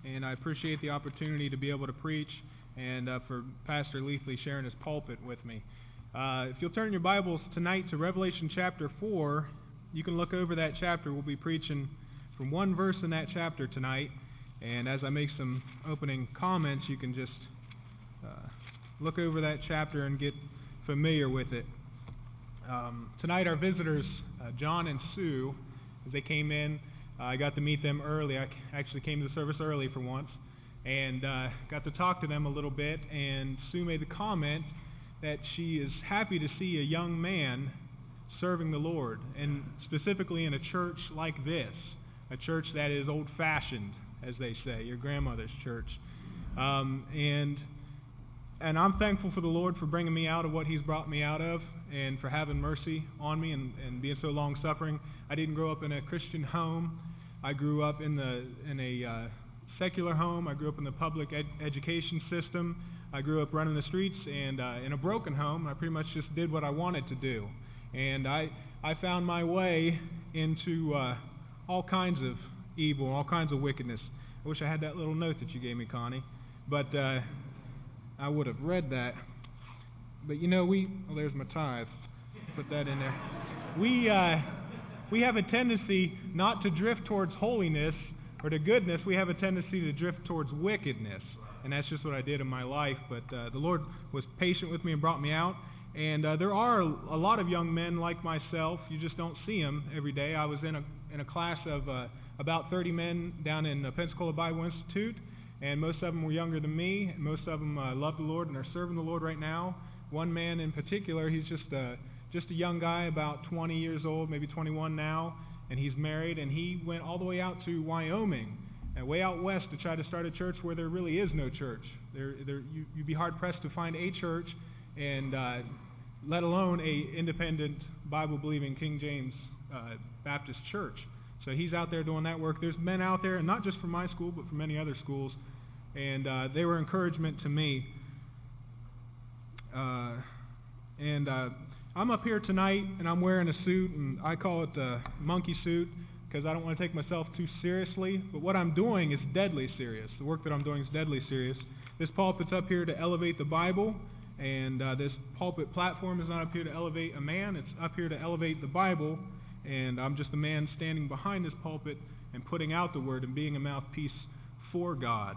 and I appreciate the opportunity to be able to preach and for Pastor Leafley sharing his pulpit with me. If you'll turn your Bibles tonight to Revelation chapter 4, you can look over that chapter. We'll be preaching from one verse in that chapter tonight, and as I make some opening comments, you can just look over that chapter and get familiar with it. Tonight our visitors, John and Sue, as they came in, I got to meet them early. I actually came to the service early for once, and got to talk to them a little bit, and Sue made the comment that she is happy to see a young man serving the Lord, and specifically in a church like this, a church that is old-fashioned, as they say, your grandmother's church. And I'm thankful for the Lord for bringing me out of what He's brought me out of, and for having mercy on me and being so long-suffering. I didn't grow up in a Christian home. I grew up in a secular home. I grew up in the public education system. I grew up running the streets and in a broken home. I pretty much just did what I wanted to do. And I found my way into all kinds of evil, all kinds of wickedness. I wish I had that little note that you gave me, Connie. But I would have read that. But you know, there's my tithe. Put that in there. We have a tendency not to drift towards holiness or to goodness. We have a tendency to drift towards wickedness. And that's just what I did in my life. But the Lord was patient with me and brought me out. And there are a lot of young men like myself. You just don't see them every day. I was in a class of about 30 men down in Pensacola Bible Institute. And most of them were younger than me. And most of them love the Lord and are serving the Lord right now. One man in particular, he's just a young guy, about 20 years old, maybe 21 now, and he's married, and he went all the way out to Wyoming, and way out west to try to start a church where there really is no church. You'd be hard-pressed to find a church, and let alone a independent, Bible-believing King James Baptist church. So he's out there doing that work. There's men out there, and not just from my school, but from many other schools, and they were encouragement to me. I'm up here tonight, and I'm wearing a suit, and I call it the monkey suit because I don't want to take myself too seriously. But what I'm doing is deadly serious. The work that I'm doing is deadly serious. This pulpit's up here to elevate the Bible, and this pulpit platform is not up here to elevate a man. It's up here to elevate the Bible, and I'm just a man standing behind this pulpit and putting out the Word and being a mouthpiece for God.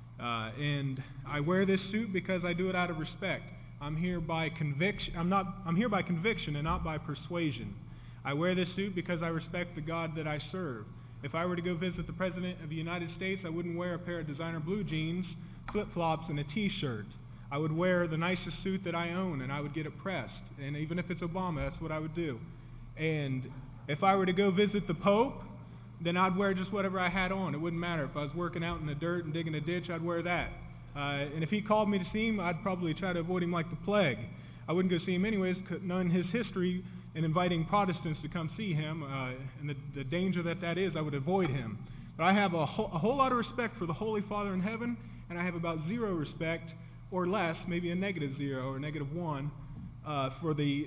And I wear this suit because I do it out of respect. I'm here by conviction. I'm here by conviction and not by persuasion. I wear this suit because I respect the God that I serve. If I were to go visit the President of the United States, I wouldn't wear a pair of designer blue jeans, flip-flops, and a T-shirt. I would wear the nicest suit that I own, and I would get it pressed. And even if it's Obama, that's what I would do. And if I were to go visit the Pope, then I'd wear just whatever I had on. It wouldn't matter. If I was working out in the dirt and digging a ditch, I'd wear that. And if he called me to see him, I'd probably try to avoid him like the plague. I wouldn't go see him anyways, knowing his history and inviting Protestants to come see him, and the danger that is, I would avoid him. But I have a whole lot of respect for the Holy Father in heaven, and I have about zero respect, or less, maybe a -0 or -1, for the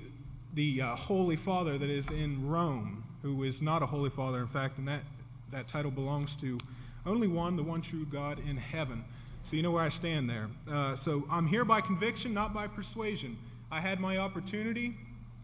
Holy Father that is in Rome, who is not a Holy Father, in fact, and that title belongs to only one, the one true God in heaven. So you know where I stand there. So I'm here by conviction, not by persuasion. I had my opportunity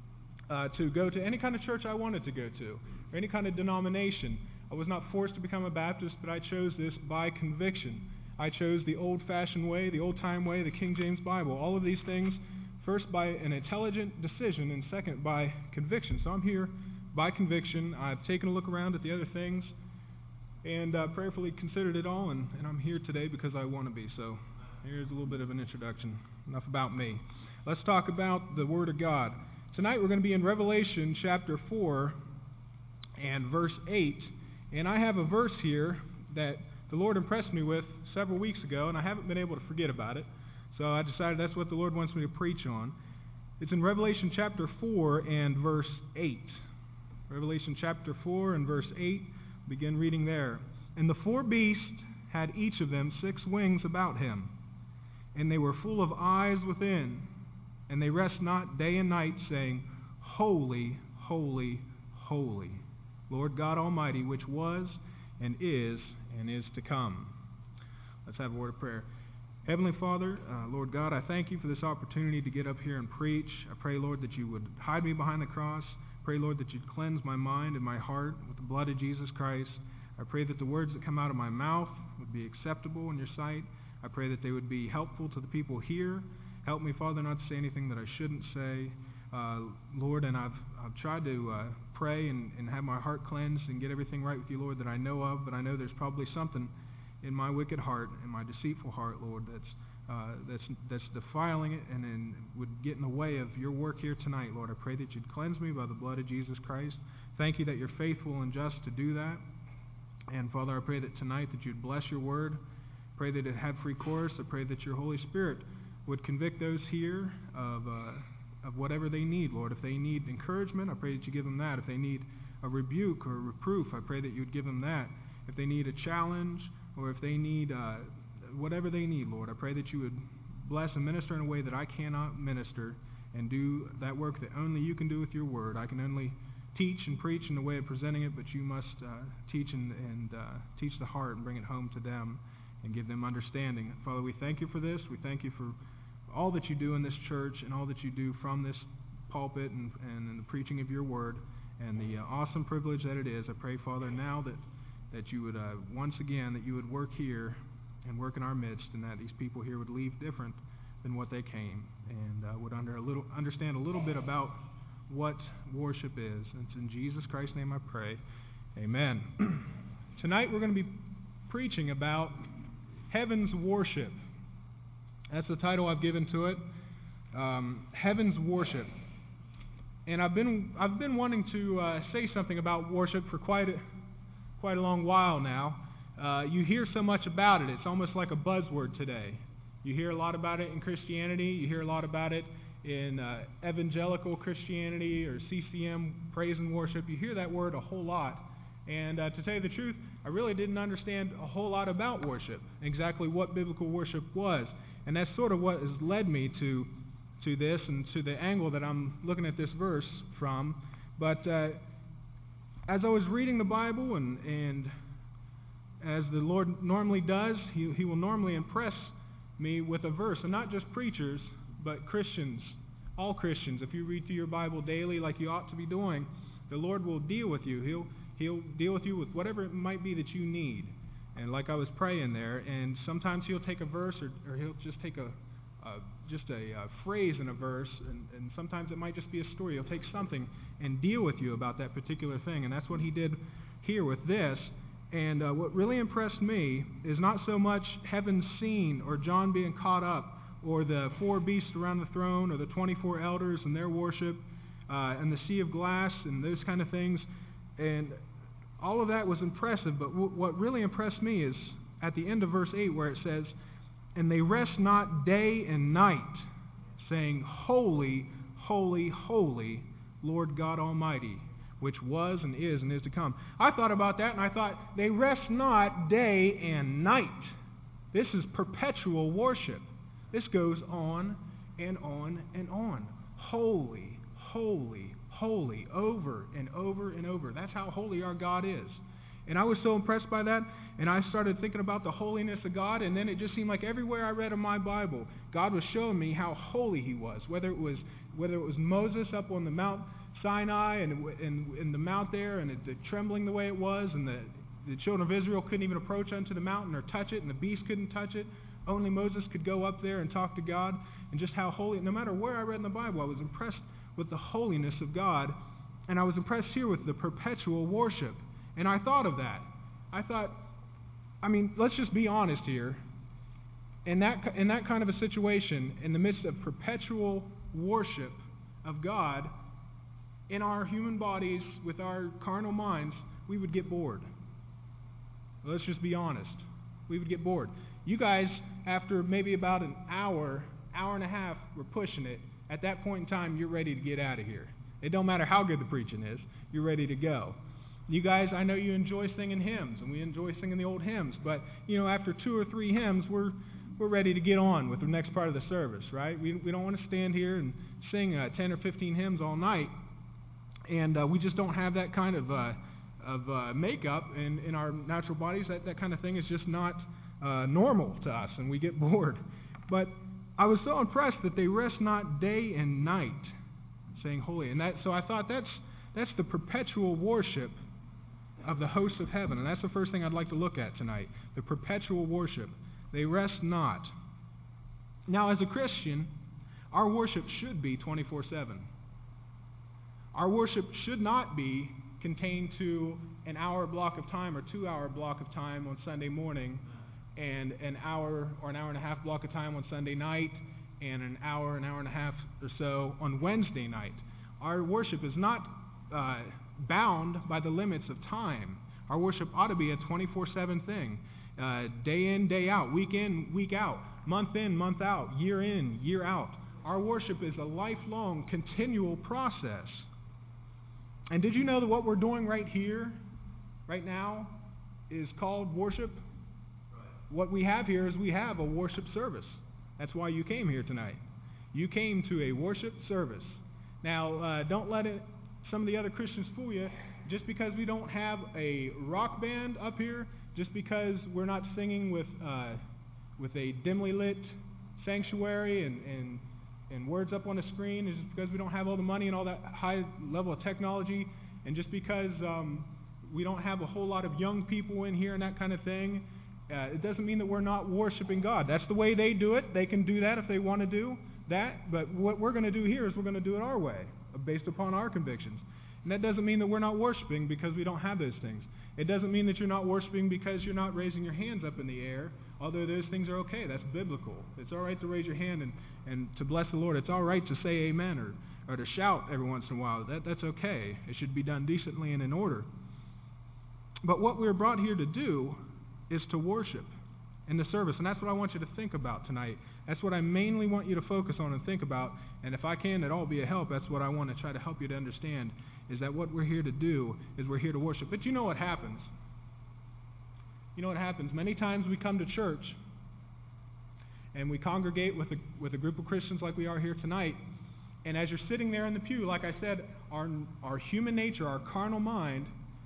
to go to any kind of church I wanted to go to, or any kind of denomination. I was not forced to become a Baptist, but I chose this by conviction. I chose the old-fashioned way, the old-time way, the King James Bible. All of these things, first by an intelligent decision, and second by conviction. So I'm here by conviction. I've taken a look around at the other things, and prayerfully considered it all, and I'm here today because I want to be. So here's a little bit of an introduction. Enough about me. Let's talk about the Word of God. Tonight we're going to be in Revelation chapter 4 and verse 8. And I have a verse here that the Lord impressed me with several weeks ago, and I haven't been able to forget about it. So I decided that's what the Lord wants me to preach on. It's in Revelation chapter 4 and verse 8. Revelation chapter 4 and verse 8. Begin reading there. And the 4 beasts had each of them 6 wings about him, and they were full of eyes within, and they rest not day and night, saying, Holy, holy, holy, Lord God Almighty, which was and is to come. Let's have a word of prayer. Heavenly Father, Lord God, I thank you for this opportunity to get up here and preach. I pray, Lord, that you would hide me behind the cross. Pray, Lord, that you'd cleanse my mind and my heart with the blood of Jesus Christ. I pray that the words that come out of my mouth would be acceptable in your sight. I pray that they would be helpful to the people here. Help me, Father, not to say anything that I shouldn't say. Lord, and I've tried to pray and have my heart cleansed and get everything right with you, Lord, that I know of, but I know there's probably something in my wicked heart, in my deceitful heart, Lord, that's defiling it and would get in the way of your work here tonight, Lord. I pray that you'd cleanse me by the blood of Jesus Christ. Thank you that you're faithful and just to do that. And Father, I pray that tonight that you'd bless your word. Pray that it had free course. I pray that your Holy Spirit would convict those here of whatever they need, Lord. If they need encouragement, I pray that you give them that. If they need a rebuke or a reproof, I pray that you would give them that. If they need a challenge, or if they need whatever they need, Lord, I pray that you would bless and minister in a way that I cannot minister and do that work that only you can do with your word. I can only teach and preach in the way of presenting it, but you must teach and teach the heart and bring it home to them and give them understanding. Father, we thank you for this. We thank you for all that you do in this church and all that you do from this pulpit and in the preaching of your word and the awesome privilege that it is. I pray, Father, now that you would, once again, that you would work here and work in our midst, and that these people here would leave different than what they came, and would understand a little bit about what worship is. And it's in Jesus Christ's name I pray. Amen. Tonight we're going to be preaching about Heaven's Worship. That's the title I've given to it, Heaven's Worship. And I've been wanting to say something about worship for quite a long while now. You hear so much about it. It's almost like a buzzword today. You hear a lot about it in Christianity. You hear a lot about it in evangelical Christianity or CCM, praise and worship. You hear that word a whole lot. And to tell you the truth, I really didn't understand a whole lot about worship, exactly what biblical worship was. And that's sort of what has led me to this and to the angle that I'm looking at this verse from. But as I was reading the Bible, and as the Lord normally does, He will normally impress me with a verse, and not just preachers, but Christians, all Christians. If you read through your Bible daily like you ought to be doing, the Lord will deal with you. He'll deal with you with whatever it might be that you need. And like I was praying there, and sometimes He'll take a verse, or He'll just take a phrase in a verse, and sometimes it might just be a story. He'll take something and deal with you about that particular thing, and that's what He did here with this. And what really impressed me is not so much heaven's scene, or John being caught up, or the 4 beasts around the throne, or the 24 elders and their worship, and the sea of glass, and those kind of things. And all of that was impressive, but what really impressed me is at the end of verse 8 where it says, "And they rest not day and night, saying, Holy, holy, holy, Lord God Almighty, which was and is to come." I thought about that, and I thought, they rest not day and night. This is perpetual worship. This goes on and on and on. Holy, holy, holy, over and over and over. That's how holy our God is. And I was so impressed by that, and I started thinking about the holiness of God, and then it just seemed like everywhere I read in my Bible, God was showing me how holy He was. Whether it was Moses up on the Mount Sinai and the mount there, and the trembling the way it was, and the children of Israel couldn't even approach unto the mountain or touch it, and the beast couldn't touch it. Only Moses could go up there and talk to God, and just how holy. No matter where I read in the Bible, I was impressed with the holiness of God, and I was impressed here with the perpetual worship. And I thought of that. Let's just be honest here. In that kind of a situation, in the midst of perpetual worship of God, in our human bodies, with our carnal minds, we would get bored. Let's just be honest. We would get bored. You guys, after maybe about an hour and a half, we're pushing it. At that point in time, you're ready to get out of here. It don't matter how good the preaching is. You're ready to go. You guys, I know you enjoy singing hymns, and we enjoy singing the old hymns, but after 2 or 3 hymns, we're ready to get on with the next part of the service, right? We don't want to stand here and sing 10 or 15 hymns all night, and we just don't have that kind of makeup in our natural bodies. That kind of thing is just not normal to us, and we get bored. But I was so impressed that they rest not day and night, saying holy. And so I thought that's the perpetual worship of the hosts of heaven. And that's the first thing I'd like to look at tonight, the perpetual worship. They rest not. Now, as a Christian, our worship should be 24/7. Our worship should not be contained to an hour block of time or 2 hour block of time on Sunday morning, and an hour or an hour and a half block of time on Sunday night, and an hour and a half or so on Wednesday night. Our worship is not bound by the limits of time. Our worship ought to be a 24/7 thing, day in, day out, week in, week out, month in, month out, year in, year out. Our worship is a lifelong, continual process. And did you know that what we're doing right here, right now, is called worship? What we have here is we have a worship service. That's why you came here tonight. You came to a worship service. Now, don't let some of the other Christians fool you. Just because we don't have a rock band up here, just because we're not singing with a dimly lit sanctuary and words up on the screen, is just because we don't have all the money and all that high level of technology, and just because we don't have a whole lot of young people in here and that kind of thing, it doesn't mean that we're not worshiping God. That's the way they do it. They can do that if they want to do that, but what we're going to do here is we're going to do it our way, based upon our convictions. And that doesn't mean that we're not worshiping because we don't have those things. It doesn't mean that you're not worshiping because you're not raising your hands up in the air, although those things are okay. That's biblical. It's all right to raise your hand and to bless the Lord. It's all right to say amen or to shout every once in a while. That's okay. It should be done decently and in order. But what we're brought here to do is to worship in the service. And that's what I want you to think about tonight. That's what I mainly want you to focus on and think about. And if I can at all be a help, that's what I want to try to help you to understand, is that what we're here to do is we're here to worship. But you know what happens? You know what happens? Many times we come to church and we congregate with a group of Christians like we are here tonight. And as you're sitting there in the pew, like I said, our human nature, our carnal mind,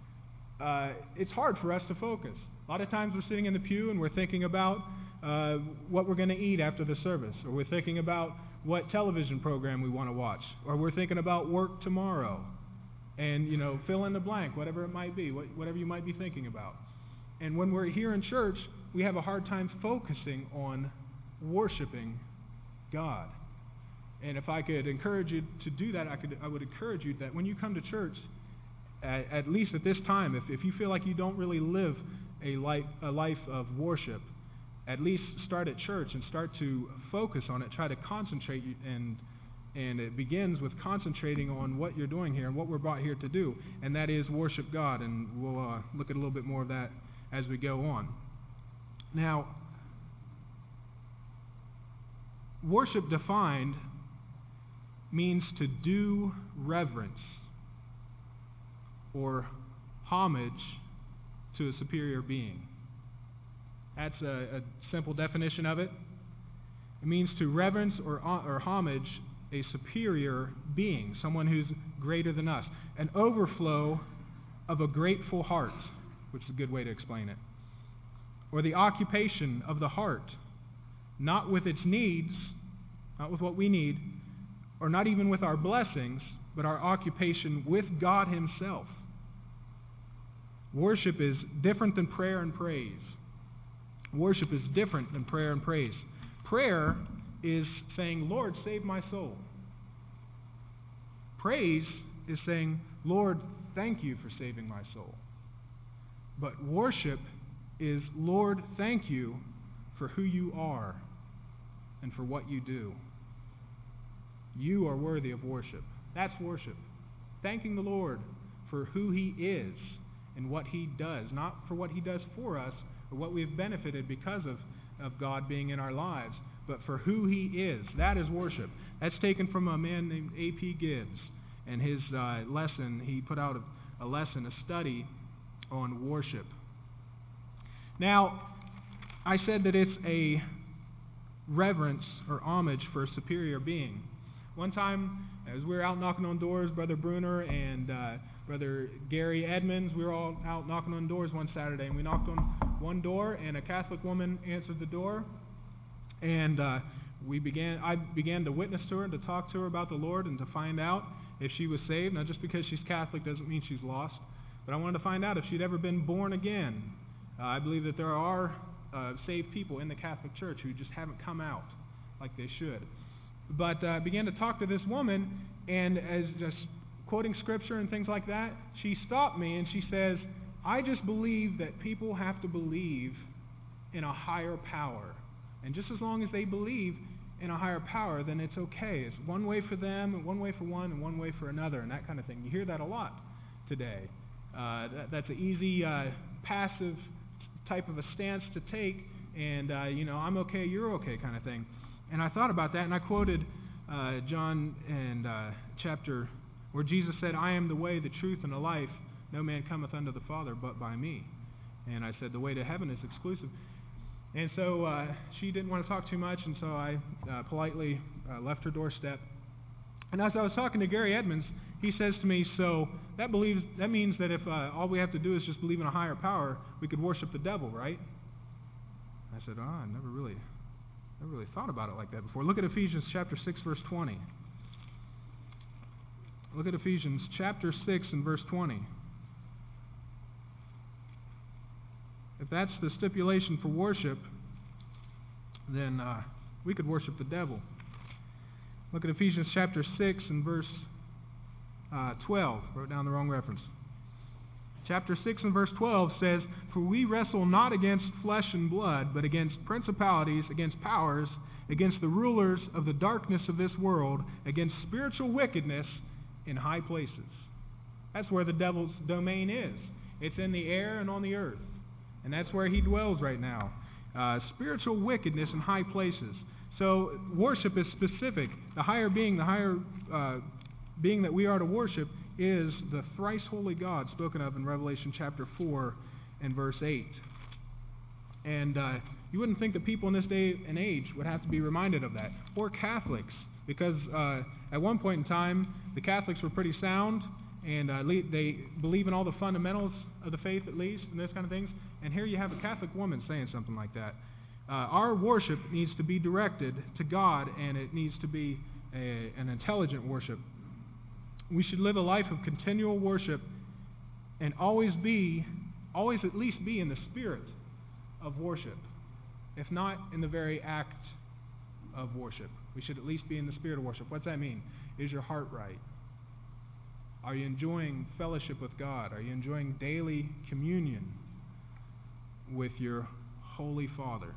it's hard for us to focus. A lot of times we're sitting in the pew and we're thinking about what we're going to eat after the service, or we're thinking about what television program we want to watch, or we're thinking about work tomorrow, and fill in the blank, whatever it might be, whatever you might be thinking about. And when we're here in church, we have a hard time focusing on worshiping God. And if I could encourage you to do that, I would encourage you that when you come to church, at least at this time, if you feel like you don't really live a life of worship, at least start at church and start to focus on it. Try to concentrate, and it begins with concentrating on what you're doing here and what we're brought here to do, and that is worship God. And we'll look at a little bit more of that as we go on. Now, worship defined means to do reverence or homage to a superior being. That's a simple definition of it. It means to reverence or homage a superior being, someone who's greater than us. An overflow of a grateful heart, which is a good way to explain it. Or the occupation of the heart, not with its needs, not with what we need, or not even with our blessings, but our occupation with God Himself. Worship is different than prayer and praise. Worship is different than prayer and praise. Prayer is saying, Lord, save my soul. Praise is saying, Lord, thank you for saving my soul. But worship is, Lord, thank you for who you are and for what you do. You are worthy of worship. That's worship. Thanking the Lord for who He is and what He does, not for what He does for us or what we've benefited because of God being in our lives, but for who He is. That is worship. That's taken from a man named A.P. Gibbs. And his lesson, he put out a lesson, a study on worship. Now, I said that it's a reverence or homage for a superior being. One time, as we were out knocking on doors, Brother Bruner and Brother Gary Edmonds, we were all out knocking on doors one Saturday, and we knocked on one door, and a Catholic woman answered the door, and I began to witness to her and to talk to her about the Lord and to find out if she was saved. Now, just because she's Catholic doesn't mean she's lost, but I wanted to find out if she'd ever been born again. I believe that there are saved people in the Catholic Church who just haven't come out like they should. But I began to talk to this woman, and as just quoting scripture and things like that, she stopped me and she says, I just believe that people have to believe in a higher power. And just as long as they believe in a higher power, then it's okay. It's one way for them, and one way for one, and one way for another, and that kind of thing. You hear that a lot today. That's an easy, passive type of a stance to take, and, I'm okay, you're okay kind of thing. And I thought about that, and I quoted John and chapter where Jesus said, I am the way, the truth, and the life. No man cometh unto the Father but by me. And I said the way to heaven is exclusive. And so she didn't want to talk too much, and so I politely left her doorstep. And as I was talking to Gary Edmonds, he says to me, so that means that if all we have to do is just believe in a higher power, we could worship the devil, right? I said, I never really thought about it like that before. Look at Ephesians chapter 6, verse 20. Look at Ephesians chapter 6 and verse 20. If that's the stipulation for worship, then we could worship the devil. Look at Ephesians chapter 6 and verse 12. Wrote down the wrong reference. Chapter 6 and verse 12 says, For we wrestle not against flesh and blood, but against principalities, against powers, against the rulers of the darkness of this world, against spiritual wickedness in high places. That's where the devil's domain is. It's in the air and on the earth. And that's where he dwells right now. Spiritual wickedness in high places. So worship is specific. The higher being that we are to worship is the thrice holy God spoken of in Revelation chapter 4 and verse 8. And you wouldn't think that people in this day and age would have to be reminded of that. Or Catholics, because at one point in time, the Catholics were pretty sound, and they believe in all the fundamentals of the faith at least, and those kind of things. And here you have a Catholic woman saying something like that. Our worship needs to be directed to God, and it needs to be an intelligent worship. We should live a life of continual worship and always at least be in the spirit of worship, if not in the very act of worship. We should at least be in the spirit of worship. What's that mean? Is your heart right? Are you enjoying fellowship with God? Are you enjoying daily communion with your Holy Father?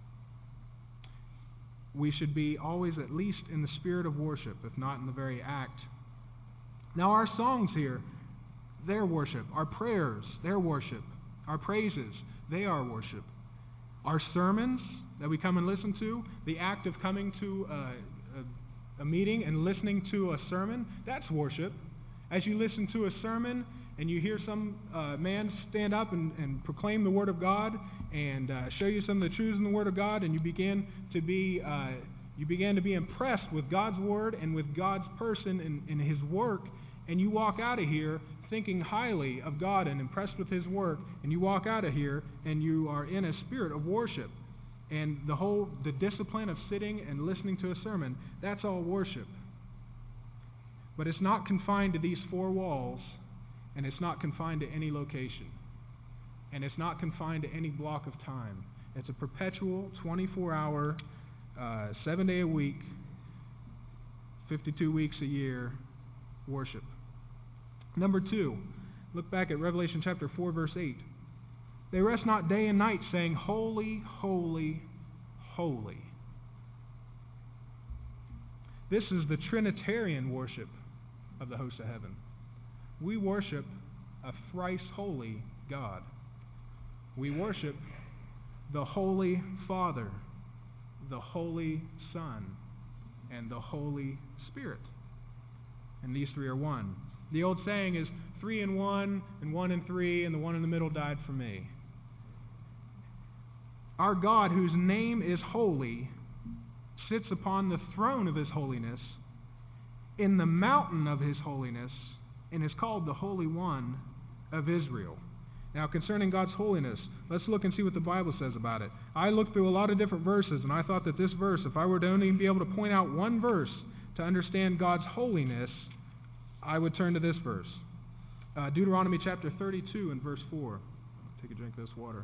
We should be always at least in the spirit of worship, if not in the very act. Now our songs here, they're worship. Our prayers, they're worship. Our praises, they are worship. Our sermons that we come and listen to, the act of coming to a meeting and listening to a sermon, that's worship. As you listen to a sermon and you hear some man stand up and proclaim the Word of God and show you some of the truths in the Word of God, and you begin to be impressed with God's Word and with God's person and His work, and you walk out of here thinking highly of God and impressed with His work, and you walk out of here and you are in a spirit of worship. And the discipline of sitting and listening to a sermon, that's all worship. But it's not confined to these four walls, and it's not confined to any location. And it's not confined to any block of time. It's a perpetual, 24-hour, 7-day a week, 52 weeks a year worship. Number 2, look back at Revelation chapter 4, verse 8. They rest not day and night, saying, Holy, holy, holy. This is the Trinitarian worship of the host of heaven. We worship a thrice holy God. We worship the Holy Father, the Holy Son, and the Holy Spirit. And these three are one. The old saying is 3 in 1, and 1 in 3, and the one in the middle died for me. Our God, whose name is holy, sits upon the throne of His holiness, in the mountain of His holiness, and is called the Holy One of Israel. Now, concerning God's holiness, let's look and see what the Bible says about it. I looked through a lot of different verses, and I thought that this verse, if I were to only be able to point out one verse to understand God's holiness, I would turn to this verse. Deuteronomy chapter 32 and verse 4. Take a drink of this water.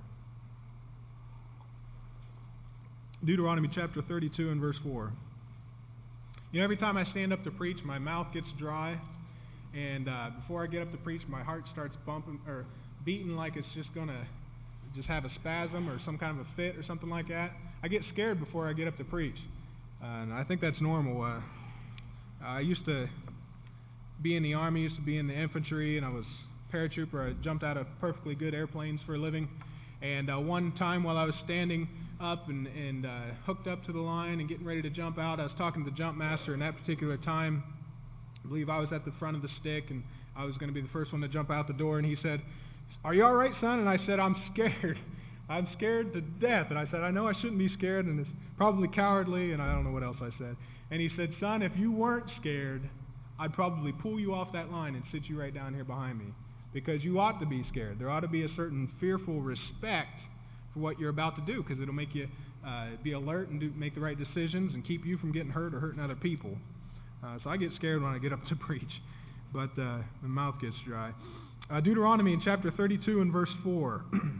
Deuteronomy chapter 32 and verse 4. You know, every time I stand up to preach, my mouth gets dry, and before I get up to preach, my heart starts bumping or beating like it's just going to just have a spasm or some kind of a fit or something like that. I get scared before I get up to preach, and I think that's normal. I used to be in the Army, used to be in the infantry, and I was paratrooper. I jumped out of perfectly good airplanes for a living, and one time while I was standing up and hooked up to the line and getting ready to jump out, I was talking to the jump master, and that particular time, I believe I was at the front of the stick, and I was going to be the first one to jump out the door, and he said, "Are you all right, son?" And I said, "I'm scared. I'm scared to death." And I said, "I know I shouldn't be scared, and it's probably cowardly," and I don't know what else I said. And he said, "Son, if you weren't scared, I'd probably pull you off that line and sit you right down here behind me, because you ought to be scared. There ought to be a certain fearful respect for what you're about to do, because it'll make you be alert and make the right decisions and keep you from getting hurt or hurting other people." So I get scared when I get up to preach, but the mouth gets dry. Deuteronomy in chapter 32 and verse 4.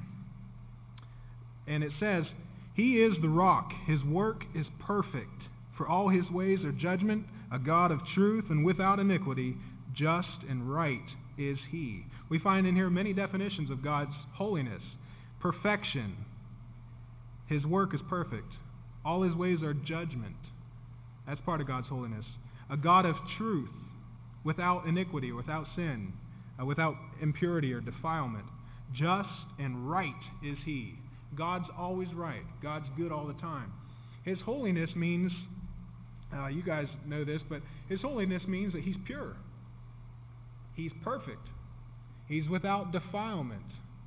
And it says, "He is the rock. His work is perfect. For all his ways are judgment, a God of truth and without iniquity. Just and right is he." We find in here many definitions of God's holiness. Perfection. His work is perfect. All his ways are judgment. That's part of God's holiness. A God of truth, without iniquity, without sin, without impurity or defilement. Just and right is he. God's always right. God's good all the time. His holiness means, you guys know this, but his holiness means that he's pure. He's perfect. He's without defilement.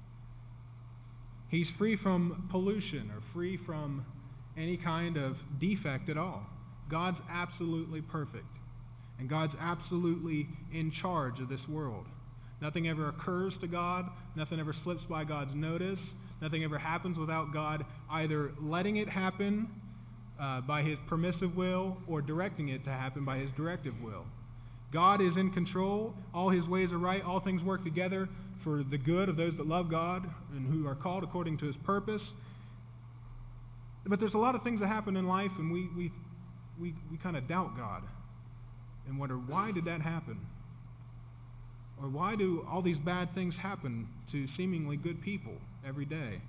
He's free from pollution or free from any kind of defect at all. God's absolutely perfect. And God's absolutely in charge of this world. Nothing ever occurs to God. Nothing ever slips by God's notice. Nothing ever happens without God either letting it happen by his permissive will or directing it to happen by his directive will. God is in control. All his ways are right. All things work together for the good of those that love God and who are called according to his purpose. But there's a lot of things that happen in life, and we kind of doubt God and wonder, why did that happen? Or why do all these bad things happen to seemingly good people every day?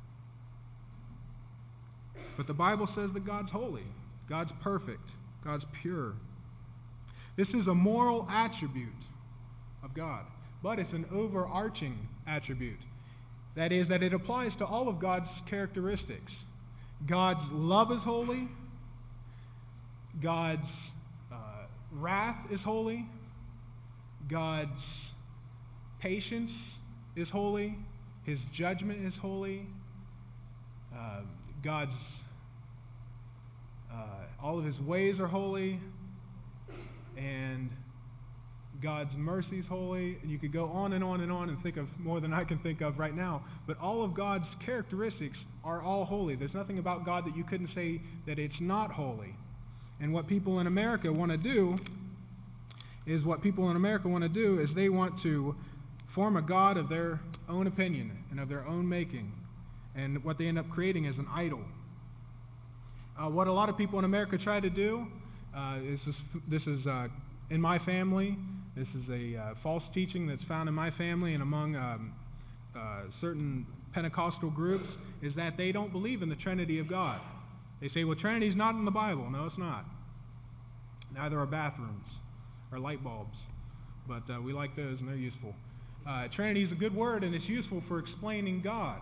But the Bible says that God's holy, God's perfect, God's pure. This is a moral attribute of God, but it's an overarching attribute. That is, that it applies to all of God's characteristics. God's love is holy. God's wrath is holy. God's patience is holy. His judgment is holy. God's all of his ways are holy, and God's mercy is holy. And you could go on and on and on and think of more than I can think of right now. But all of God's characteristics are all holy. There's nothing about God that you couldn't say that it's not holy. And what people in America want to do is they want to form a God of their own opinion and of their own making. And what they end up creating is an idol. What a lot of people in America try to do, this is in my family. This is a false teaching that's found in my family and among certain Pentecostal groups, is that they don't believe in the Trinity of God. They say, well, Trinity's not in the Bible. No, it's not. Neither are bathrooms or light bulbs, but we like those and they're useful. Trinity is a good word, and it's useful for explaining God.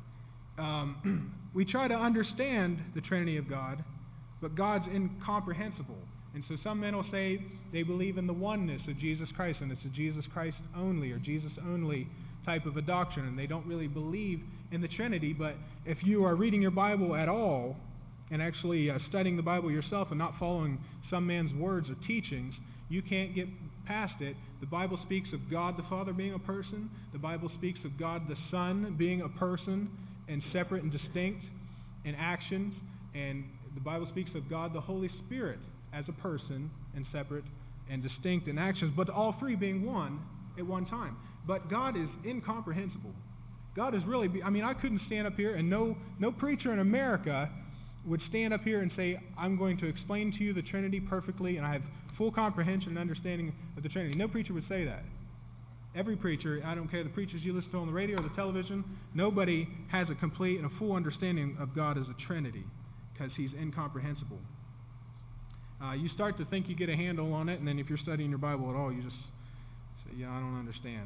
We try to understand the Trinity of God, but God's incomprehensible. And so some men will say they believe in the oneness of Jesus Christ, and it's a Jesus Christ only or Jesus only type of a doctrine, and they don't really believe in the Trinity. But if you are reading your Bible at all and actually studying the Bible yourself and not following some man's words or teachings, You can't get past it. The Bible speaks of God the Father being a person. The Bible speaks of God the Son being a person and separate and distinct in actions. And the Bible speaks of God the Holy Spirit as a person and separate and distinct in actions, but all three being one at one time. But God is incomprehensible. God is really, I couldn't stand up here, and no preacher in America would stand up here and say, I'm going to explain to you the Trinity perfectly, and I have full comprehension and understanding of the Trinity. No preacher would say that. Every preacher, I don't care the preachers you listen to on the radio or the television, nobody has a complete and a full understanding of God as a Trinity, because he's incomprehensible. You start to think you get a handle on it, and then if you're studying your Bible at all, you just say, yeah, I don't understand.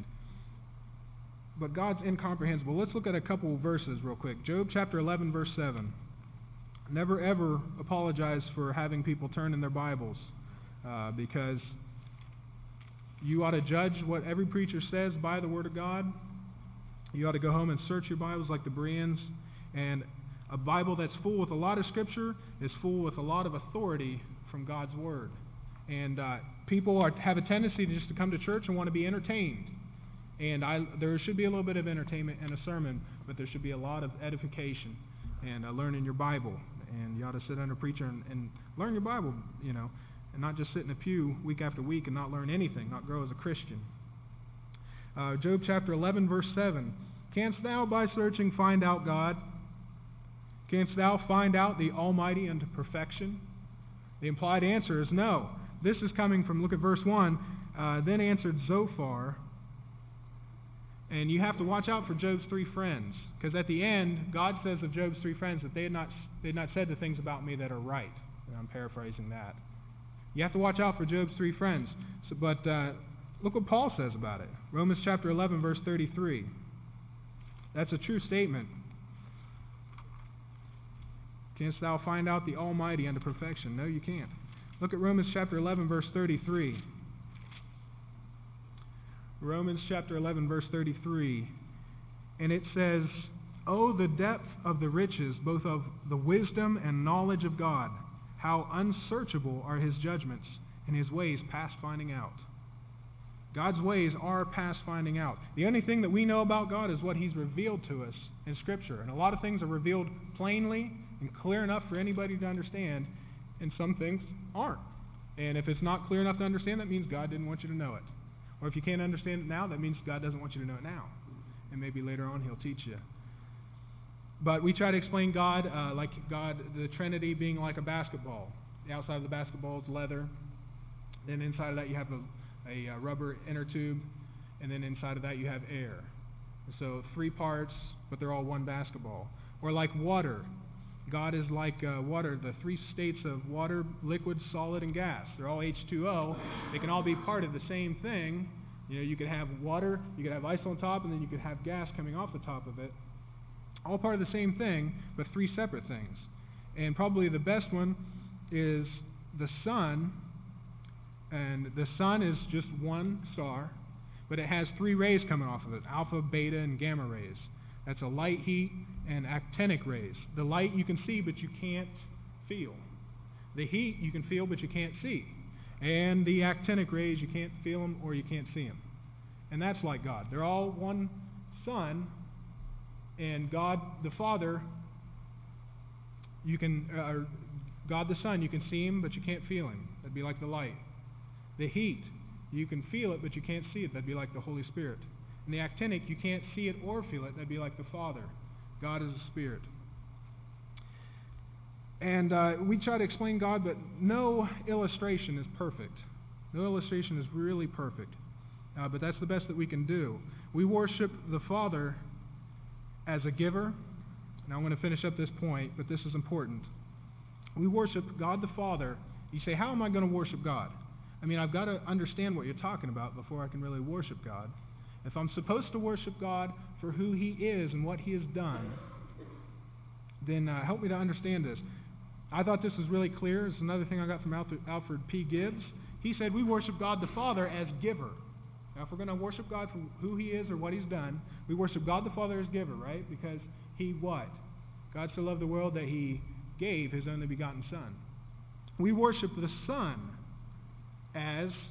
But God's incomprehensible. Let's look at a couple verses real quick. Job chapter 11, verse 7. Never ever apologize for having people turn in their Bibles, because you ought to judge what every preacher says by the Word of God. You ought to go home and search your Bibles like the Bereans. And a Bible that's full with a lot of Scripture is full with a lot of authority from God's Word. And people have a tendency just to come to church and want to be entertained. And there should be a little bit of entertainment in a sermon, but there should be a lot of edification and learning your Bible. And you ought to sit under a preacher and learn your Bible, and not just sit in a pew week after week and not learn anything, not grow as a Christian. Job chapter 11, verse 7. Canst thou by searching find out God? Canst thou find out the Almighty unto perfection? The implied answer is no. This is coming from, look at verse 1. Then answered Zophar. And you have to watch out for Job's three friends, because at the end, God says of Job's three friends that they had not said the things about me that are right. And I'm paraphrasing that. You have to watch out for Job's three friends. But look what Paul says about it. Romans chapter 11, verse 33. That's a true statement. Canst thou find out the Almighty unto perfection? No, you can't. Look at Romans chapter 11, verse 33. Romans chapter 11, verse 33. And it says, "Oh, the depth of the riches, both of the wisdom and knowledge of God. How unsearchable are his judgments, and his ways past finding out." God's ways are past finding out. The only thing that we know about God is what he's revealed to us in Scripture. And a lot of things are revealed plainly and clear enough for anybody to understand, and some things aren't. And if it's not clear enough to understand, that means God didn't want you to know it. Or if you can't understand it now, that means God doesn't want you to know it now. And maybe later on he'll teach you. But we try to explain God, like God, the Trinity being like a basketball. The outside of the basketball is leather. Then inside of that you have a rubber inner tube. And then inside of that you have air. So three parts, but they're all one basketball. Or like water. God is like water, the three states of water, liquid, solid, and gas. They're all H2O. They can all be part of the same thing. You could have water, you could have ice on top, and then you could have gas coming off the top of it. All part of the same thing, but three separate things. And probably the best one is the sun. And the sun is just one star, but it has three rays coming off of it, alpha, beta, and gamma rays. That's a light, heat, and actinic rays. The light you can see, but you can't feel. The heat you can feel, but you can't see. And the actinic rays, you can't feel them or you can't see them. And that's like God. They're all one sun, and God the Father, God the Son, you can see him, but you can't feel him. That'd be like the light. The heat, you can feel it, but you can't see it. That'd be like the Holy Spirit. And the actinic, you can't see it or feel it. That'd be like the Father. God is a spirit. And we try to explain God, but no illustration is perfect. No illustration is really perfect. But that's the best that we can do. We worship the Father as a giver. Now I'm going to finish up this point, but this is important. We worship God the Father. You say, how am I going to worship God? I've got to understand what you're talking about before I can really worship God. If I'm supposed to worship God for who he is and what he has done, then help me to understand this. I thought this was really clear. It's another thing I got from Alfred P. Gibbs. He said we worship God the Father as giver. Now, if we're going to worship God for who he is or what he's done, we worship God the Father as giver, right? Because he what? God so loved the world that he gave his only begotten Son. We worship the Son as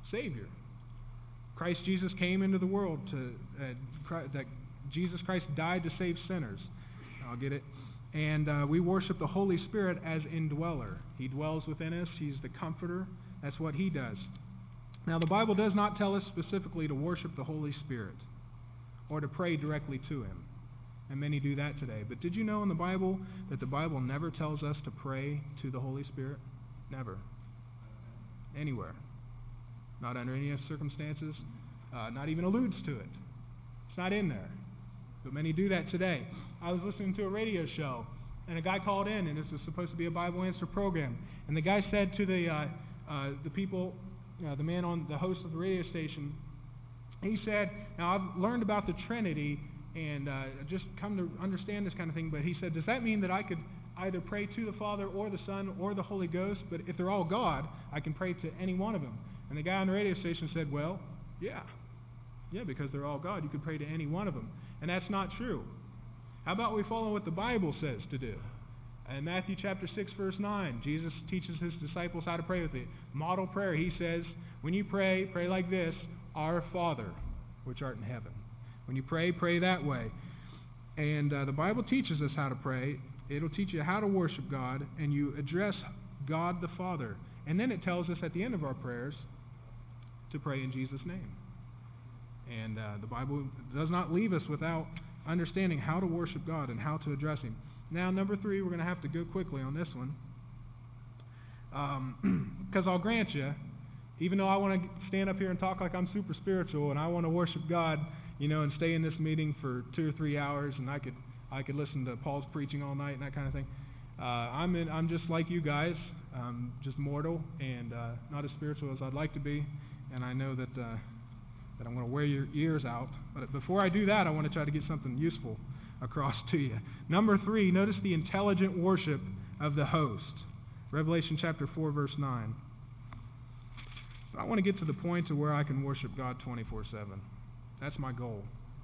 Savior. Christ Jesus came into the world that Jesus Christ died to save sinners. I'll get it. And we worship the Holy Spirit as indweller. He dwells within us. He's the comforter. That's what he does. Now, the Bible does not tell us specifically to worship the Holy Spirit or to pray directly to him. And many do that today. But did you know in the Bible that the Bible never tells us to pray to the Holy Spirit? Never. Anywhere. Not under any circumstances. Not even alludes to it. It's not in there. But many do that today. I was listening to a radio show, and a guy called in, and this was supposed to be a Bible answer program. And the guy said to the people, the man on the host of the radio station, he said, now I've learned about the Trinity and just come to understand this kind of thing, but he said, does that mean that I could either pray to the Father or the Son or the Holy Ghost, but if they're all God, I can pray to any one of them? And the guy on the radio station said, well, yeah, because they're all God, you could pray to any one of them. And that's not true. How about we follow what the Bible says to do? In Matthew chapter 6, verse 9, Jesus teaches his disciples how to pray with it. Model prayer, he says, when you pray, pray like this, Our Father, which art in heaven. When you pray, pray that way. And the Bible teaches us how to pray. It'll teach you how to worship God, and you address God the Father. And then it tells us at the end of our prayers to pray in Jesus' name. And the Bible does not leave us without understanding how to worship God and how to address him. Now, number 3, we're going to have to go quickly on this one. Because I'll grant you, even though I want to stand up here and talk like I'm super spiritual and I want to worship God, and stay in this meeting for 2 or 3 hours, and I could listen to Paul's preaching all night and that kind of thing. I'm just like you guys, just mortal and not as spiritual as I'd like to be, and I know that I'm going to wear your ears out. But before I do that, I want to try to get something useful across to you. Number 3, notice the intelligent worship of the host. Revelation chapter 4, verse 9. But I want to get to the point to where I can worship God 24/7. That's my goal.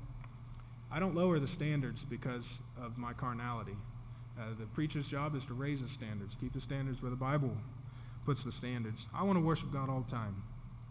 I don't lower the standards because of my carnality. The preacher's job is to raise the standards, keep the standards where the Bible puts the standards. I want to worship God all the time.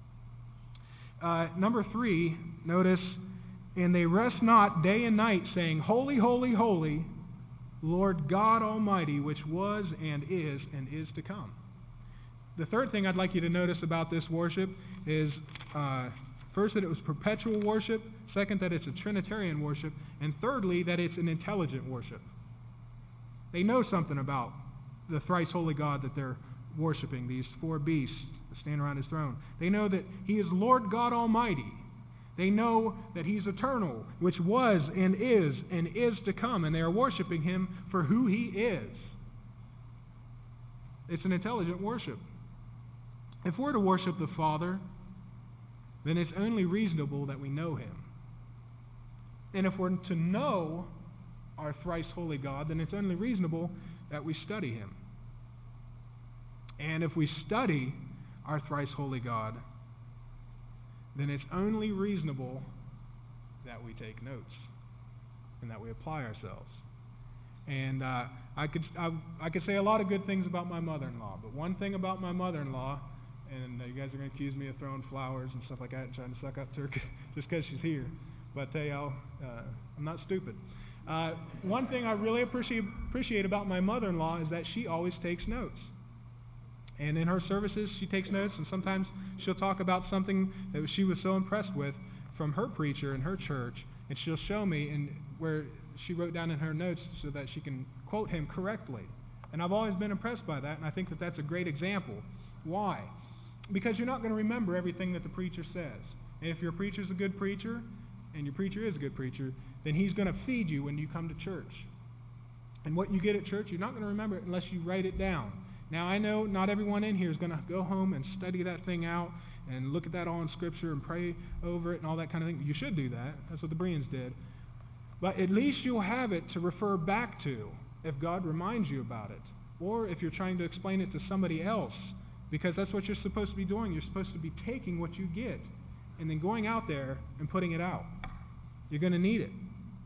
Number 3, notice, and they rest not day and night, saying, Holy, holy, holy, Lord God Almighty, which was and is to come. The third thing I'd like you to notice about this worship is, first, that it was perpetual worship. Second, that it's a Trinitarian worship. And thirdly, that it's an intelligent worship. They know something about the thrice holy God that they're worshiping, these 4 beasts that stand around his throne. They know that he is Lord God Almighty. They know that he's eternal, which was and is to come, and they are worshiping him for who he is. It's an intelligent worship. If we're to worship the Father, then it's only reasonable that we know him. And if we're to know our thrice holy God, then it's only reasonable that we study him. And if we study our thrice holy God, then it's only reasonable that we take notes and that we apply ourselves. And I could say a lot of good things about my mother-in-law, but one thing about my mother-in-law, and you guys are going to accuse me of throwing flowers and stuff like that and trying to suck up to her just because she's here, but I tell y'all, I'm not stupid. One thing I really appreciate about my mother-in-law is that she always takes notes. And in her services, she takes notes, and sometimes she'll talk about something that she was so impressed with from her preacher in her church, and she'll show me where she wrote down in her notes so that she can quote him correctly. And I've always been impressed by that, and I think that that's a great example. Why? Because you're not going to remember everything that the preacher says. And if your preacher's a good preacher, and your preacher is a good preacher, then he's going to feed you when you come to church. And what you get at church, you're not going to remember it unless you write it down. Now, I know not everyone in here is going to go home and study that thing out and look at that all in Scripture and pray over it and all that kind of thing. You should do that. That's what the Bereans did. But at least you'll have it to refer back to if God reminds you about it. Or if you're trying to explain it to somebody else. Because that's what you're supposed to be doing. You're supposed to be taking what you get and then going out there and putting it out. You're going to need it.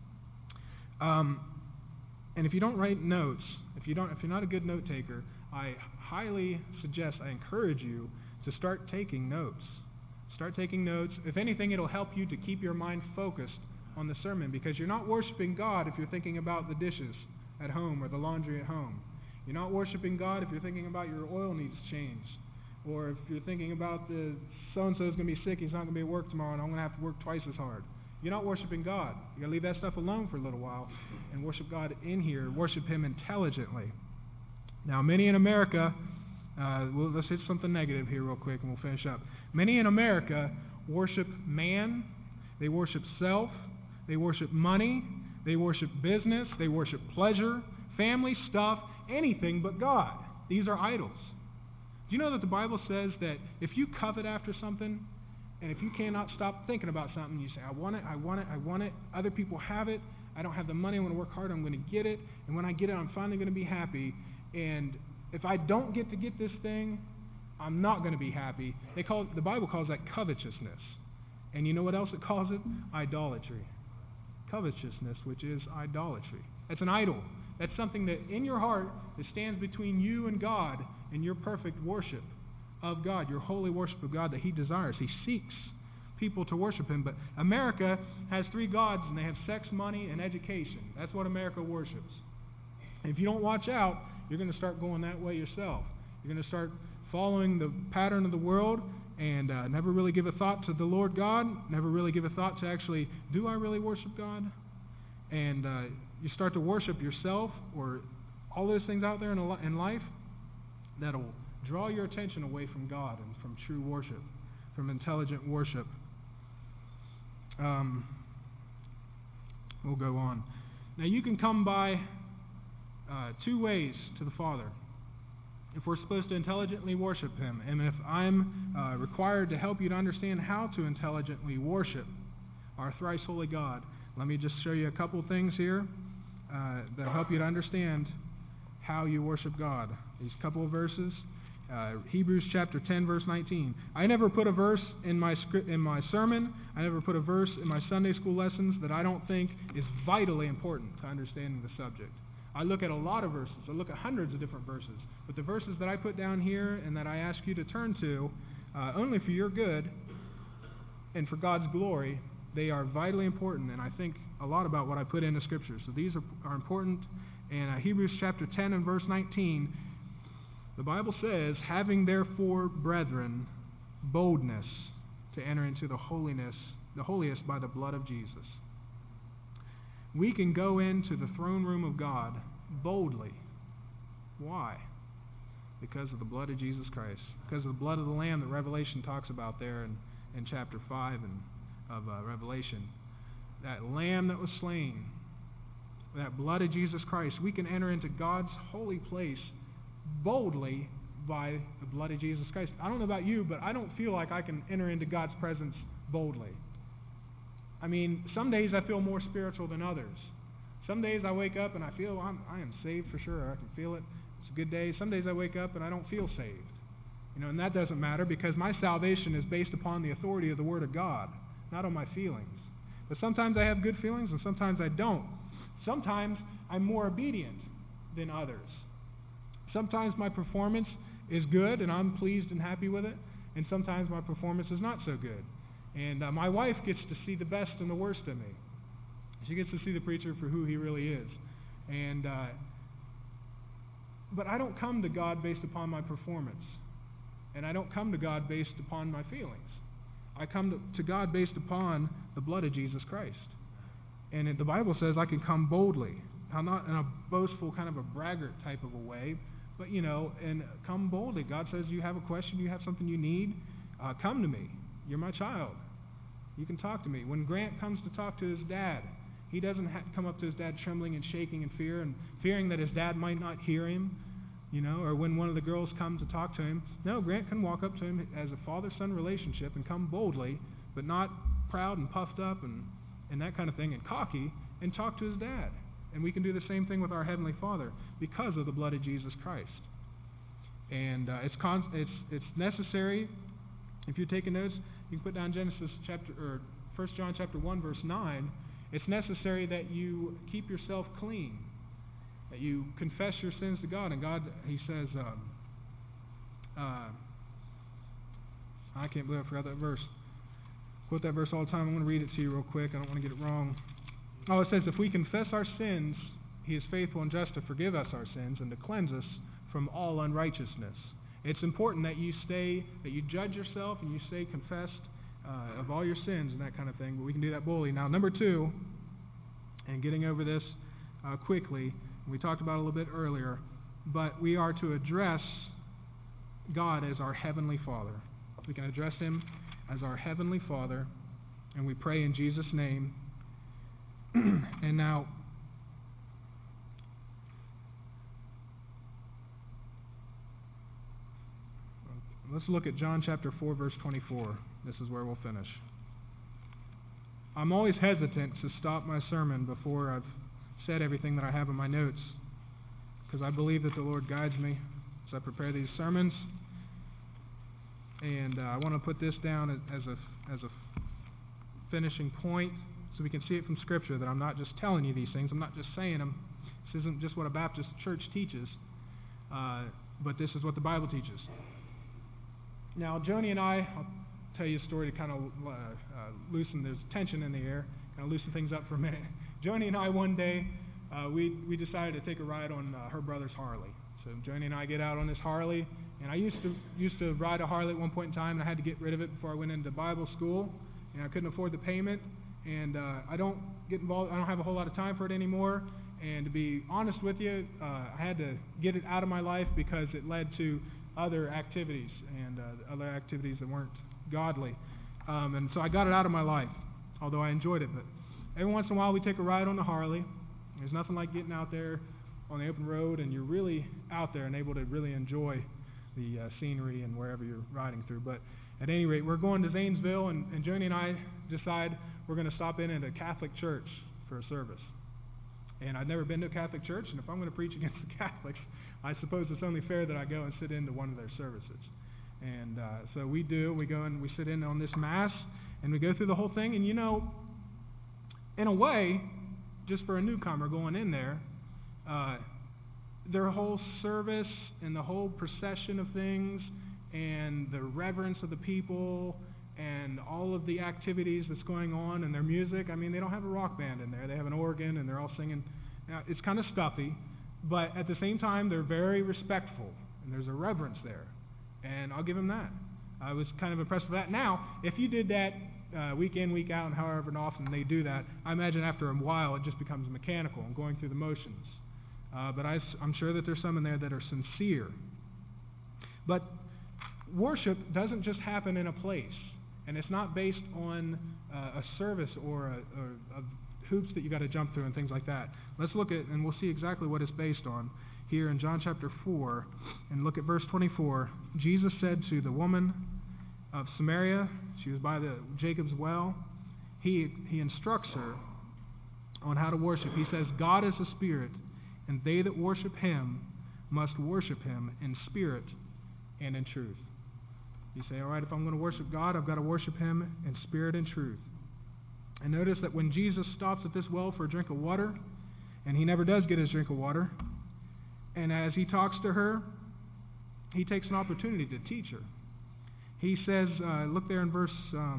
And if you don't write notes, if you're not a good note taker, I highly suggest, I encourage you to start taking notes. Start taking notes. If anything, it'll help you to keep your mind focused on the sermon, because you're not worshiping God if you're thinking about the dishes at home or the laundry at home. You're not worshiping God if you're thinking about your oil needs changed, or if you're thinking about the so-and-so is going to be sick, he's not going to be at work tomorrow, and I'm going to have to work twice as hard. You're not worshiping God. You got to leave that stuff alone for a little while and worship God in here. Worship Him intelligently. Now, many in America, let's hit something negative here real quick and we'll finish up. Many in America worship man, they worship self, they worship money, they worship business, they worship pleasure, family, stuff, anything but God. These are idols. Do you know that the Bible says that if you covet after something, and if you cannot stop thinking about something, you say, I want it, I want it, I want it, other people have it, I don't have the money, I'm going to work hard, I'm going to get it, and when I get it, I'm finally going to be happy, and if I don't get to get this thing, I'm not going to be happy. The Bible calls that covetousness. And you know what else it calls it? Idolatry. Covetousness, which is idolatry. That's an idol. That's something that in your heart that stands between you and God and your perfect worship of God, your holy worship of God that He desires. He seeks people to worship Him. But America has three gods, and they have sex, money, and education. That's what America worships. And if you don't watch out, you're going to start going that way yourself. You're going to start following the pattern of the world and never really give a thought to the Lord God, never really give a thought to actually, do I really worship God? And you start to worship yourself or all those things out there in life that'll draw your attention away from God and from true worship, from intelligent worship. We'll go on. Now you can come by two ways to the Father if we're supposed to intelligently worship Him. And if I'm required to help you to understand how to intelligently worship our thrice holy God, let me just show you a couple things here that'll help you to understand how you worship God. These couple of verses. Hebrews chapter 10, verse 19. I never put a verse in my sermon. I never put a verse in my Sunday school lessons that I don't think is vitally important to understanding the subject. I look at a lot of verses. I look at hundreds of different verses. But the verses that I put down here and that I ask you to turn to, only for your good and for God's glory, they are vitally important, and I think a lot about what I put into Scripture. So these are important. And Hebrews chapter 10 and verse 19, the Bible says, having therefore, brethren, boldness to enter into the holiest by the blood of Jesus. We can go into the throne room of God boldly. Why? Because of the blood of Jesus Christ. Because of the blood of the Lamb that Revelation talks about there in chapter 5 of Revelation. That Lamb that was slain, that blood of Jesus Christ, we can enter into God's holy place boldly by the blood of Jesus Christ. I don't know about you, but I don't feel like I can enter into God's presence boldly. I mean, some days I feel more spiritual than others. Some days I wake up and I feel I am saved for sure. I can feel it. It's a good day. Some days I wake up and I don't feel saved. And that doesn't matter because my salvation is based upon the authority of the Word of God, not on my feelings. But sometimes I have good feelings and sometimes I don't. Sometimes I'm more obedient than others. Sometimes my performance is good and I'm pleased and happy with it, and sometimes my performance is not so good. And my wife gets to see the best and the worst of me. She gets to see the preacher for who he really is. But I don't come to God based upon my performance. And I don't come to God based upon my feelings. I come to God based upon the blood of Jesus Christ. And the Bible says I can come boldly. Now, not in a boastful kind of a braggart type of a way, but, and come boldly. God says you have a question, you have something you need, come to me. You're my child. You can talk to me. When Grant comes to talk to his dad, he doesn't come up to his dad trembling and shaking in fear and fearing that his dad might not hear him, or when one of the girls come to talk to him. No, Grant can walk up to him as a father-son relationship and come boldly, but not proud and puffed up and that kind of thing and cocky, and talk to his dad. And we can do the same thing with our Heavenly Father because of the blood of Jesus Christ. And it's necessary. If you're taking notes, you can put down 1 John chapter 1, verse 9. It's necessary that you keep yourself clean, that you confess your sins to God. And God, He says, I can't believe I forgot that verse. quote that verse all the time. I'm going to read it to you real quick. I don't want to get it wrong. Oh, it says, if we confess our sins, he is faithful and just to forgive us our sins and to cleanse us from all unrighteousness. It's important that you judge yourself and you stay confessed of all your sins and that kind of thing, but we can do that boldly. Now, number 2, and getting over this quickly, we talked about it a little bit earlier, but we are to address God as our Heavenly Father. We can address Him as our Heavenly Father, and we pray in Jesus' name. And now, let's look at John chapter 4, verse 24. This is where we'll finish. I'm always hesitant to stop my sermon before I've said everything that I have in my notes, because I believe that the Lord guides me as I prepare these sermons. And I want to put this down as a finishing point so we can see it from Scripture, that I'm not just telling you these things. I'm not just saying them. This isn't just what a Baptist church teaches, but this is what the Bible teaches. Now, Joni and I, I'll tell you a story to kind of loosen, there's tension in the air, kind of loosen things up for a minute. Joni and I, one day, we decided to take a ride on her brother's Harley. So Joni and I get out on this Harley, and I used to ride a Harley at one point in time, and I had to get rid of it before I went into Bible school, and I couldn't afford the payment, and I don't get involved. I don't have a whole lot of time for it anymore. And to be honest with you, I had to get it out of my life because it led to other activities and other activities that weren't godly. And so I got it out of my life, although I enjoyed it. But every once in a while we take a ride on the Harley. There's nothing like getting out there on the open road and you're really out there and able to really enjoy the scenery and wherever you're riding through. But at any rate, we're going to Zanesville, and Joni and I decide we're going to stop in at a Catholic church for a service. And I've never been to a Catholic church, and if I'm going to preach against the Catholics, I suppose it's only fair that I go and sit into one of their services. And so we do. We go and we sit in on this Mass, and we go through the whole thing. And, you know, in a way, just for a newcomer going in there, their whole service and the whole procession of things and the reverence of the people and all of the activities that's going on and their music. I mean, they don't have a rock band in there. They have an organ and they're all singing. Now, it's kind of stuffy, but at the same time, they're very respectful and there's a reverence there. And I'll give them that. I was kind of impressed with that. Now, if you did that week in, week out, and however often they do that, I imagine after a while it just becomes mechanical and going through the motions. But I'm sure that there's some in there that are sincere. But worship doesn't just happen in a place. And it's not based on a service or a hoops that you got to jump through and things like that. Let's look at, and we'll see exactly what it's based on here in John chapter 4. And look at verse 24. Jesus said to the woman of Samaria, she was by Jacob's well, he instructs her on how to worship. He says, God is a spirit, and they that worship him must worship him in spirit and in truth. You say, all right, if I'm going to worship God, I've got to worship him in spirit and truth. And notice that when Jesus stops at this well for a drink of water, and he never does get his drink of water, and as he talks to her, he takes an opportunity to teach her. He says, look there in verse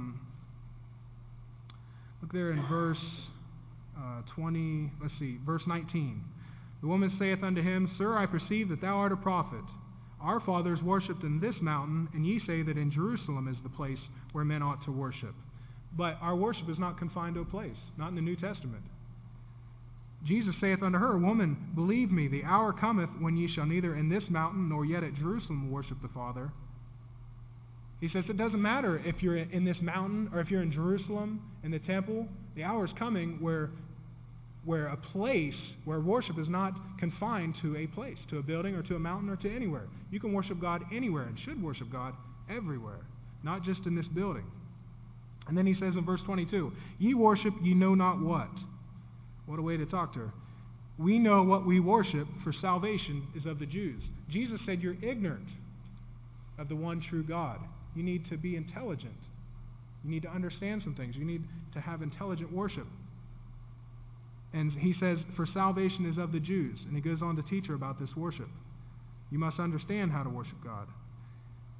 19. The woman saith unto him, Sir, I perceive that thou art a prophet. Our fathers worshipped in this mountain, and ye say that in Jerusalem is the place where men ought to worship. But our worship is not confined to a place, not in the New Testament. Jesus saith unto her, Woman, believe me, the hour cometh when ye shall neither in this mountain nor yet at Jerusalem worship the Father. He says it doesn't matter if you're in this mountain or if you're in Jerusalem in the temple. The hour is coming where a place where worship is not confined to a place, to a building or to a mountain or to anywhere. You can worship God anywhere and should worship God everywhere, not just in this building. And then he says in verse 22, Ye worship ye know not what. What a way to talk to her. We know what we worship, for salvation is of the Jews. Jesus said you're ignorant of the one true God. You need to be intelligent. You need to understand some things. You need to have intelligent worship. And he says, for salvation is of the Jews. And he goes on to teach her about this worship. You must understand how to worship God.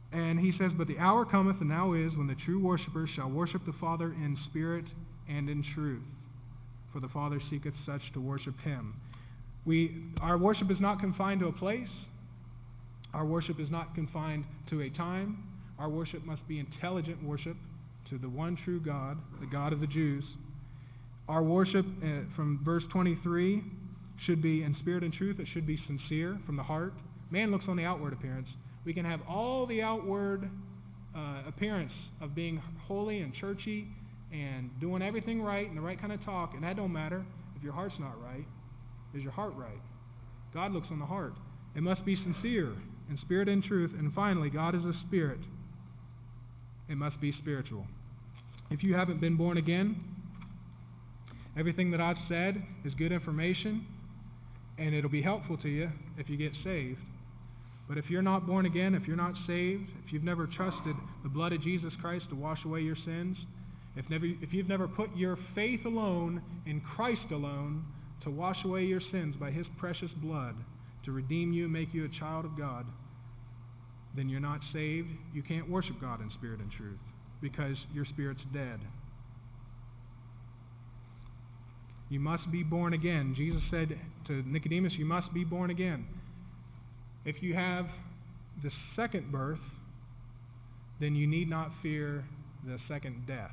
And he says, but the hour cometh, and now is, when the true worshipers shall worship the Father in spirit and in truth. For the Father seeketh such to worship him. Our worship is not confined to a place. Our worship is not confined to a time. Our worship must be intelligent worship to the one true God, the God of the Jews. Our worship, from verse 23, should be in spirit and truth. It should be sincere, from the heart. Man looks on the outward appearance. We can have all the outward appearance of being holy and churchy and doing everything right and the right kind of talk, and that don't matter if your heart's not right. Is your heart right? God looks on the heart. It must be sincere, in spirit and truth. And finally, God is a spirit. It must be spiritual. If you haven't been born again, everything that I've said is good information, and it'll be helpful to you if you get saved. But if you're not born again, if you're not saved, if you've never trusted the blood of Jesus Christ to wash away your sins, if you've never put your faith alone in Christ alone to wash away your sins by his precious blood, to redeem you and make you a child of God, then you're not saved. You can't worship God in spirit and truth because your spirit's dead. You must be born again. Jesus said to Nicodemus, you must be born again. If you have the second birth, then you need not fear the second death.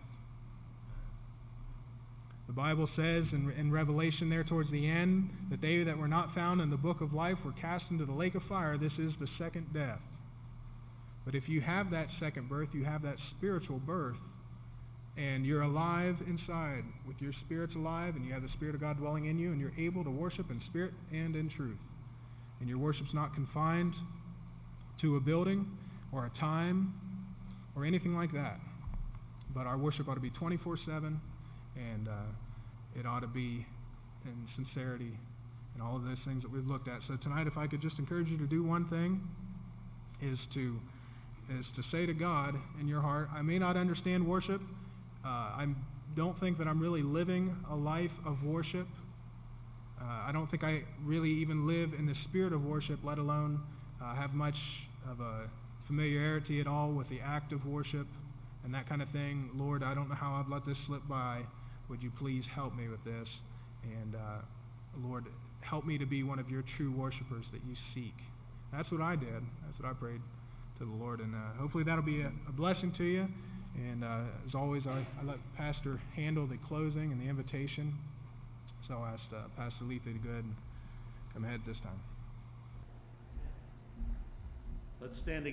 The Bible says in Revelation there towards the end that they that were not found in the book of life were cast into the lake of fire. This is the second death. But if you have that second birth, you have that spiritual birth, and you're alive inside with your spirit's alive, and you have the Spirit of God dwelling in you, and you're able to worship in spirit and in truth. And your worship's not confined to a building or a time or anything like that. But our worship ought to be 24/7, and it ought to be in sincerity and all of those things that we've looked at. So tonight, if I could just encourage you to do one thing, is to say to God in your heart, I may not understand worship. I don't think that I'm really living a life of worship. I don't think I really even live in the spirit of worship, let alone have much of a familiarity at all with the act of worship and that kind of thing. Lord, I don't know how I've let this slip by. Would you please help me with this? And Lord, help me to be one of your true worshipers that you seek. That's what I did. That's what I prayed to the Lord. And hopefully that'll be a blessing to you. And as always, I let Pastor handle the closing and the invitation. So I asked Pastor Letha to go ahead and come ahead this time. Let's stand together.